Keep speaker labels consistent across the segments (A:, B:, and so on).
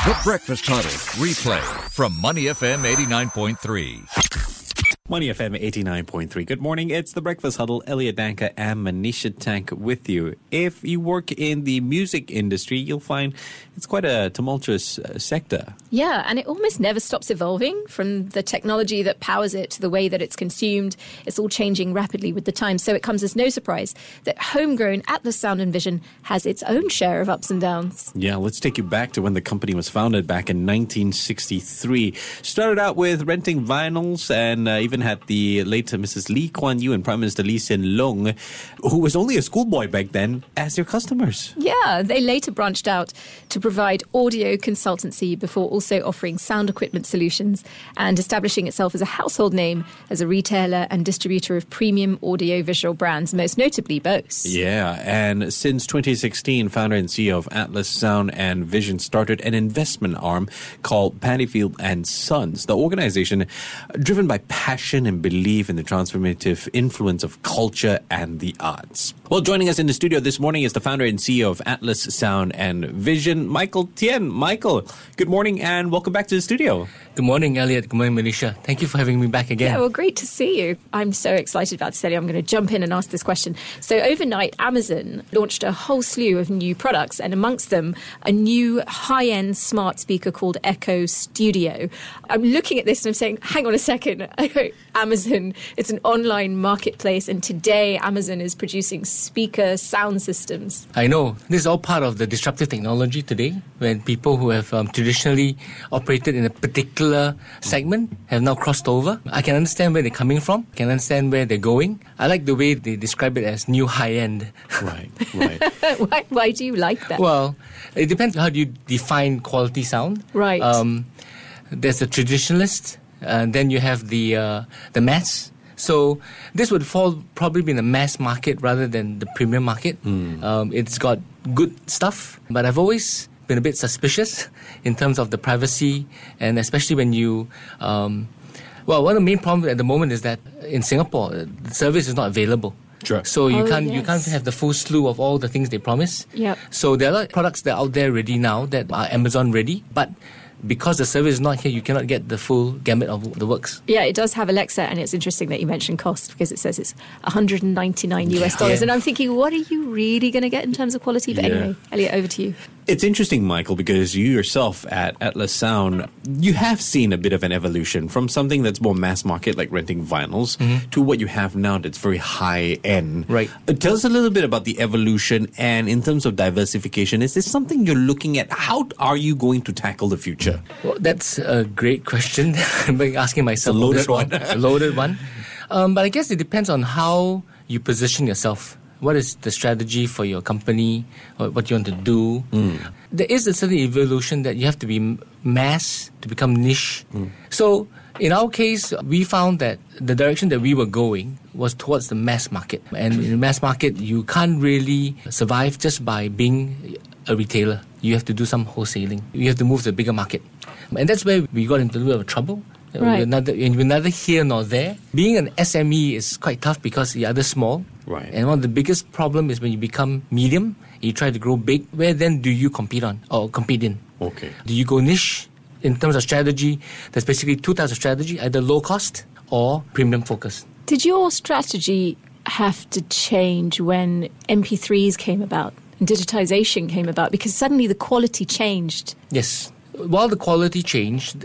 A: The Breakfast Huddle replay from Money FM 89.3.
B: Money FM 89.3. Good morning. It's the Breakfast Huddle. Elliot Danker and Manisha Tank with you. If you work in the music industry, you'll find it's quite a tumultuous sector.
C: Yeah, and it almost never stops evolving, from the technology that powers it to the way that it's consumed. It's all changing rapidly with the times. So it comes as no surprise that homegrown Atlas Sound and Vision has its own share of ups and downs.
B: Yeah, let's take you back to when the company was founded back in 1963. Started out with renting vinyls and even had the late Mrs. Lee Kuan Yew and Prime Minister Lee Hsien Loong, who was only a schoolboy back then, as their customers.
C: Yeah, they later branched out to provide audio consultancy before also offering sound equipment solutions and establishing itself as a household name as a retailer and distributor of premium audio-visual brands, most notably Bose.
B: Yeah, and since 2016, founder and CEO of Atlas Sound and Vision started an investment arm called Paddyfield and Sons. The organization, driven by passion and belief in the transformative influence of culture and the arts. Well, joining us in the studio this morning is the founder and CEO of Atlas Sound and Vision, Michael Tien. Michael, good morning and welcome back to the studio.
D: Good morning, Elliot. Good morning, Manisha. Thank you for having me back again.
C: Yeah, well, great to see you. I'm so excited about today. I'm going to jump in and ask this question. So overnight, Amazon launched a whole slew of new products, and amongst them, a new high-end smart speaker called Echo Studio. I'm looking at this and I'm saying, hang on a second. Amazon, it's an online marketplace, and today Amazon is producing speaker sound systems.
D: I know. This is all part of the disruptive technology today, when people who have traditionally operated in a particular segment have now crossed over. I can understand where they're coming from. I can understand where they're going. I like the way they describe it as new high-end.
B: Right.
C: Why do you like that?
D: Well, it depends how do you define quality sound.
C: Right.
D: There's a traditionalist, then you have the mass. So this would fall probably in the mass market rather than the premium market. It's got good stuff, but I've always been a bit suspicious in terms of the privacy, and especially when you one of the main problems at the moment is that in Singapore the service is not available.
B: Sure.
D: So you can't have the full slew of all the things they promise.
C: Yep.
D: So there are a lot of products that are out there ready now that are Amazon ready, but because the service is not here, you cannot get the full gamut of the works.
C: Yeah, it does have Alexa, and it's interesting that you mentioned cost, because it says it's $199 US. And I'm thinking, what are you really going to get in terms of quality? But anyway, Elliot, over to you.
B: It's interesting, Michael, because you yourself at Atlas Sound, you have seen a bit of an evolution from something that's more mass market, like renting vinyls, to what you have now that's very high end.
D: Right.
B: Tell us a little bit about the evolution, and in terms of diversification, is this something you're looking at? How are you going to tackle the future?
D: Well, that's a great question. I'm asking myself.
B: It's a loaded one.
D: A loaded one. But I guess it depends on how you position yourself. What is the strategy for your company? What you want to do? There is a certain evolution that you have to be mass to become niche. So in our case, we found that the direction that we were going was towards the mass market. And in the mass market, you can't really survive just by being a retailer. You have to do some wholesaling. You have to move to a bigger market. And that's where we got into a little bit of trouble.
C: Right.
D: We're neither here nor there. Being an SME is quite tough because you're either small.
B: Right.
D: And one of the biggest problems is when you become medium, you try to grow big. Where then do you compete in?
B: Okay.
D: Do you go niche? In terms of strategy, there's basically two types of strategy, either low cost or premium focus.
C: Did your strategy have to change when MP3s came about and digitization came about? Because suddenly the quality changed.
D: Yes. While the quality changed,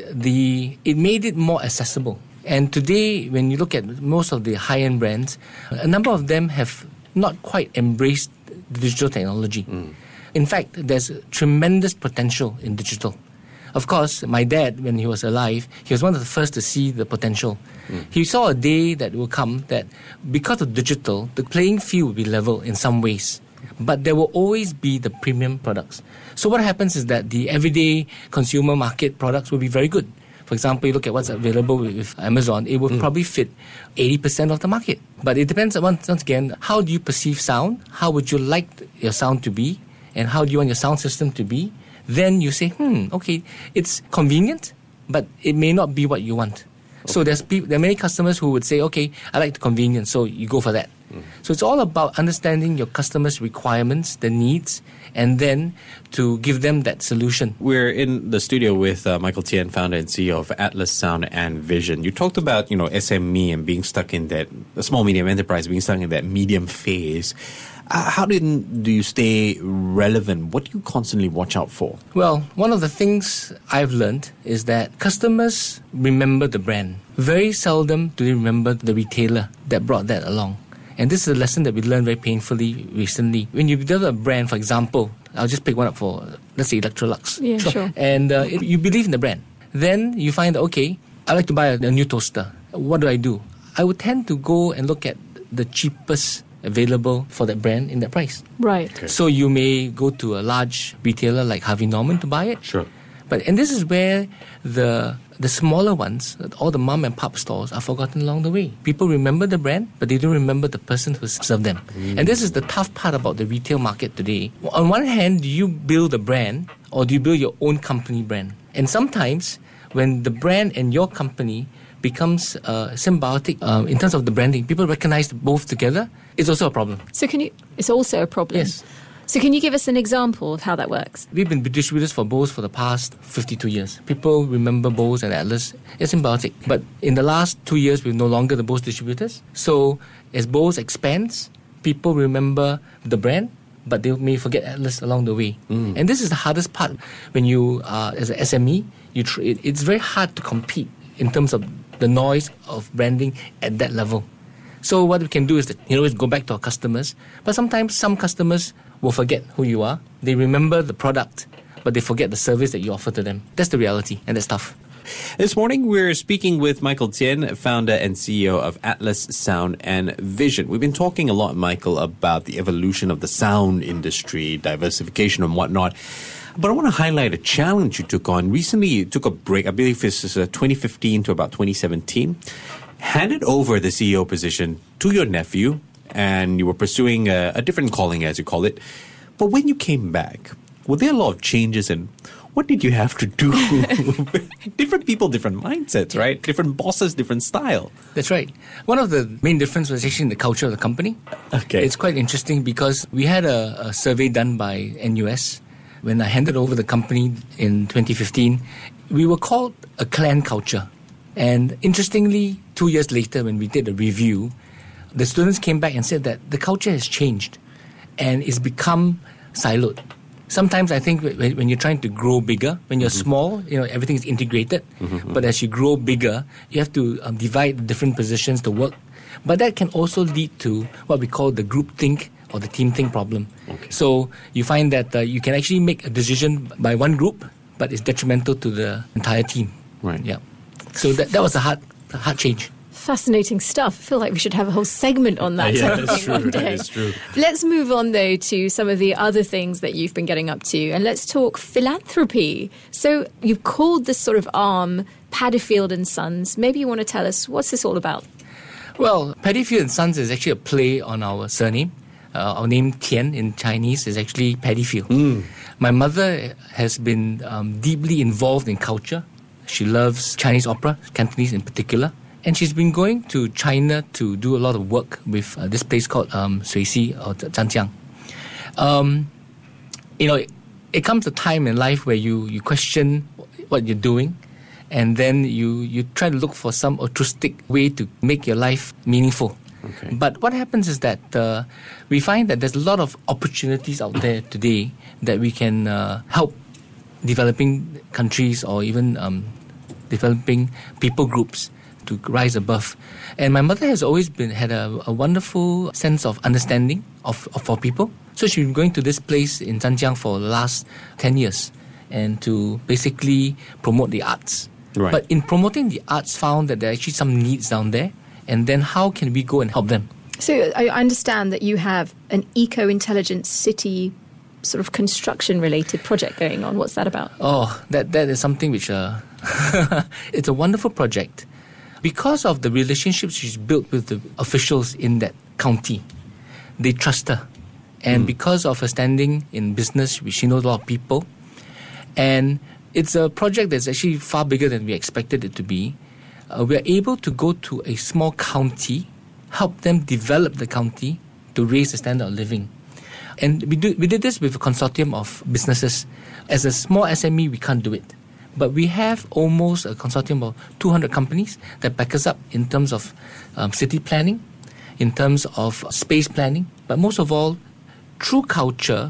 D: it made it more accessible. And today, when you look at most of the high-end brands, a number of them have not quite embraced digital technology. In fact, there's tremendous potential in digital. Of course, my dad, when he was alive, he was one of the first to see the potential. He saw a day that will come that because of digital, the playing field will be level in some ways. But there will always be the premium products. So what happens is that the everyday consumer market products will be very good. For example, you look at what's available with Amazon, it will probably fit 80% of the market. But it depends, once again, how do you perceive sound? How would you like your sound to be? And how do you want your sound system to be? Then you say, okay, it's convenient, but it may not be what you want. Okay. So there are many customers who would say, okay, I like the convenience, so you go for that. So it's all about understanding your customers' requirements, their needs, and then to give them that solution.
B: We're in the studio with Michael Tien, founder and CEO of Atlas Sound and Vision. You talked about, SME and being stuck in that, a small medium enterprise being stuck in that medium phase. How do you stay relevant? What do you constantly watch out for?
D: Well, one of the things I've learned is that customers remember the brand. Very seldom do they remember the retailer that brought that along. And this is a lesson that we learned very painfully recently. When you develop a brand, for example, I'll just pick one up for, let's say, Electrolux.
C: Yeah, sure.
D: And you believe in the brand. Then you find, okay, I'd like to buy a new toaster. What do? I would tend to go and look at the cheapest available for that brand in that price.
C: Right.
B: Okay.
D: So you may go to a large retailer like Harvey Norman to buy it.
B: Sure.
D: And this is where the smaller ones, all the mom and pop stores, are forgotten along the way. People remember the brand, but they don't remember the person who served them. And this is the tough part about the retail market today. On one hand, do you build a brand or do you build your own company brand? And sometimes when the brand and your company becomes symbiotic in terms of the branding, people recognize both together, it's also a problem.
C: So it's also a problem?
D: Yes.
C: So can you give us an example of how that works?
D: We've been distributors for Bose for the past 52 years. People remember Bose and Atlas. It's symbiotic. But in the last 2 years, we're no longer the Bose distributors. So as Bose expands, people remember the brand, but they may forget Atlas along the way. And this is the hardest part. When you are, as an SME, it's very hard to compete in terms of the noise of branding at that level. So what we can do is that, is go back to our customers. But sometimes some customers will forget who you are. They remember the product, but they forget the service that you offer to them. That's the reality, and that's tough.
B: This morning, we're speaking with Michael Tien, founder and CEO of Atlas Sound and Vision. We've been talking a lot, Michael, about the evolution of the sound industry, diversification and whatnot. But I want to highlight a challenge you took on. Recently, you took a break, I believe this is 2015 to about 2017, handed over the CEO position to your nephew, and you were pursuing a different calling, as you call it. But when you came back, were there a lot of changes, and what did you have to do? Different people, different mindsets, right? Different bosses, different style.
D: That's right. One of the main differences was actually in the culture of the company.
B: Okay.
D: It's quite interesting because we had a survey done by NUS. When I handed over the company in 2015, we were called a clan culture. And interestingly, 2 years later, when we did a review, the students came back and said that the culture has changed and it's become siloed. Sometimes I think when you're trying to grow bigger, when you're small, everything is integrated. But as you grow bigger, you have to divide the different positions to work. But that can also lead to what we call the group think or the team think problem.
B: Okay.
D: So you find that you can actually make a decision by one group, but it's detrimental to the entire team.
B: Right.
D: Yeah. So that was a hard change.
C: Fascinating stuff. I feel like we should have a whole segment on that.
B: Yeah,
C: type of
B: that's
C: thing one
B: true.
C: day.
B: That is true.
C: Let's move on, though, to some of the other things that you've been getting up to. And let's talk philanthropy. So you've called this sort of arm Paddyfield and Sons. Maybe you want to tell us, what's this all about?
D: Well, Paddyfield and Sons is actually a play on our surname. Our name Tien in Chinese is actually Paddyfield. My mother has been deeply involved in culture. She loves Chinese opera, Cantonese in particular. And she's been going to China to do a lot of work with this place called Suisi or Zhangjiang. It comes a time in life where you question what you're doing, and then you try to look for some altruistic way to make your life meaningful.
B: Okay.
D: But what happens is that we find that there's a lot of opportunities out there today that we can help developing countries or even developing people groups to rise above. And my mother has always had a wonderful sense of understanding for people. So she's been going to this place in Zhangjiang for the last 10 years and to basically promote the arts.
B: Right.
D: But in promoting the arts, found that there are actually some needs down there. And then how can we go and help them?
C: So I understand that you have an eco-intelligent city sort of construction-related project going on. What's that about?
D: Oh, that is something which it's a wonderful project. Because of the relationships she's built with the officials in that county, they trust her. And because of her standing in business, she knows a lot of people. And it's a project that's actually far bigger than we expected it to be. We're able to go to a small county, help them develop the county to raise the standard of living. And we did this with a consortium of businesses. As a small SME, we can't do it. But we have almost a consortium of 200 companies that back us up in terms of city planning, in terms of space planning, but most of all, through culture,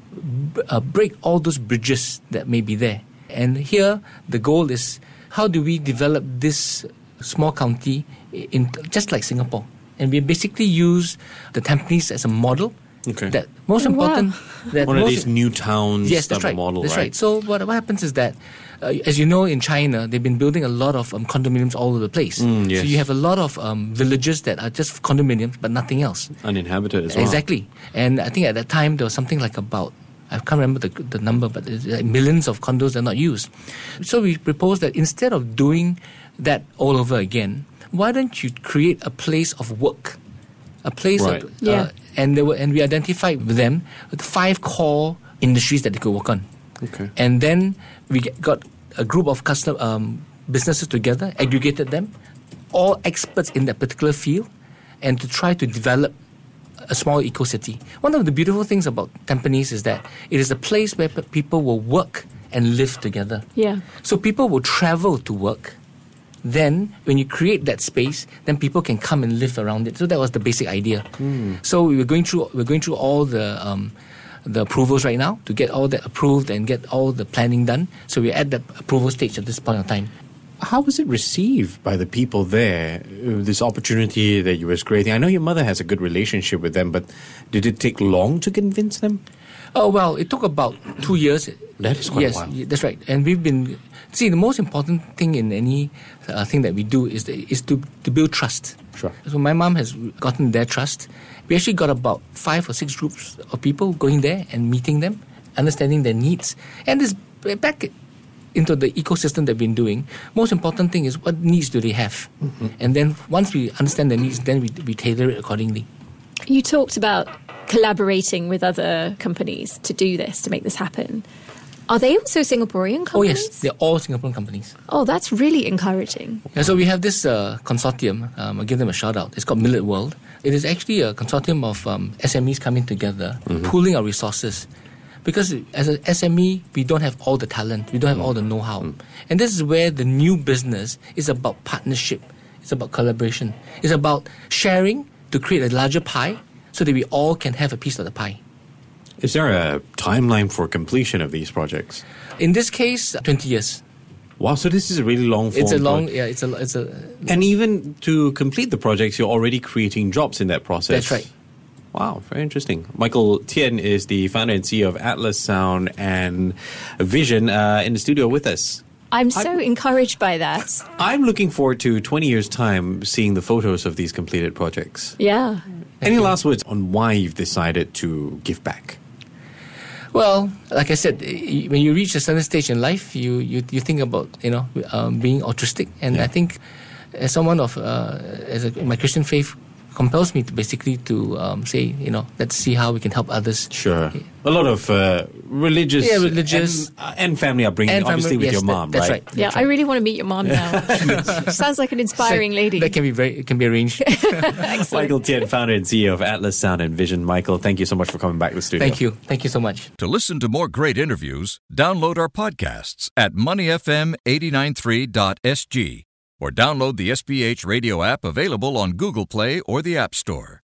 D: break all those bridges that may be there. And here, the goal is, how do we develop this small county in just like Singapore? And we basically use the Tampines as a model.
B: Okay.
D: That most important. That
B: One of
D: most-
B: these new towns
D: Yes,
B: type
D: that's right.
B: of model,
D: That's
B: right?
D: right. So what happens is that, as you know, in China, they've been building a lot of condominiums all over the place.
B: yes.
D: So you have a lot of villages that are just condominiums, but nothing else.
B: Uninhabited as well.
D: Exactly. And I think at that time, there was something like about, I can't remember the number, but it's like millions of condos that are not used. So we proposed that instead of doing that all over again, why don't you create a place of work? A place
B: Right.
D: of...
C: Yeah.
D: And we identified with them the 5 core industries that they could work on.
B: Okay.
D: And then we got a group of businesses together, aggregated them, all experts in that particular field, and to try to develop a small eco-city. One of the beautiful things about Tampines is that it is a place where people will work and live together.
C: Yeah.
D: So people will travel to work. Then, when you create that space, then people can come and live around it. So that was the basic idea. So we're going through all the approvals right now to get all that approved and get all the planning done. So we're at the approval stage at this point of time.
B: How was it received by the people there, this opportunity that you were creating? I know your mother has a good relationship with them, but did it take long to convince them?
D: Oh, well, it took about 2 years.
B: That is quite a
D: yes,
B: while.
D: That's right. And we've been... See, the most important thing in any thing that we do is to build trust.
B: Sure.
D: So my mom has gotten their trust. We actually got about 5 or 6 groups of people going there and meeting them, understanding their needs. And this back into the ecosystem that we've been doing, most important thing is what needs do they have? And then once we understand their needs, then we tailor it accordingly.
C: You talked about collaborating with other companies to do this, to make this happen. Are they also Singaporean companies?
D: Oh, yes. They're all Singaporean companies.
C: Oh, that's really encouraging.
D: And so we have this consortium. I'll give them a shout out. It's called Millet World. It is actually a consortium of SMEs coming together, pooling our resources. Because as an SME, we don't have all the talent, we don't have all the know-how. And this is where the new business is about partnership. It's about collaboration. It's about sharing to create a larger pie so that we all can have a piece of the pie.
B: Is there a timeline for completion of these projects?
D: In this case, 20 years.
B: Wow, so this is a really long form.
D: It's a long,
B: project.
D: it's a.
B: And even to complete the projects, you're already creating jobs in that process.
D: That's right.
B: Wow, very interesting. Michael Tien is the founder and CEO of Atlas Sound and Vision in the studio with us.
C: I'm so encouraged by that.
B: I'm looking forward to 20 years' time seeing the photos of these completed projects.
C: Yeah.
B: Any last words on why you've decided to give back?
D: Well, like I said, when you reach a certain stage in life, you think about being altruistic, and I think as someone of my Christian faith compels me to basically to say, let's see how we can help others.
B: Sure. A lot of religious, and family upbringing,
D: and
B: obviously with
D: yes,
B: your mom,
D: that's
B: right?
C: Yeah, I really want to meet your mom now. Sounds like an inspiring lady.
D: That can be arranged.
B: Michael Tien, founder and CEO of Atlas Sound and Vision. Michael, thank you so much for coming back to the studio.
D: Thank you so much.
A: To listen to more great interviews, download our podcasts at moneyfm893.sg or download the SPH radio app available on Google Play or the App Store.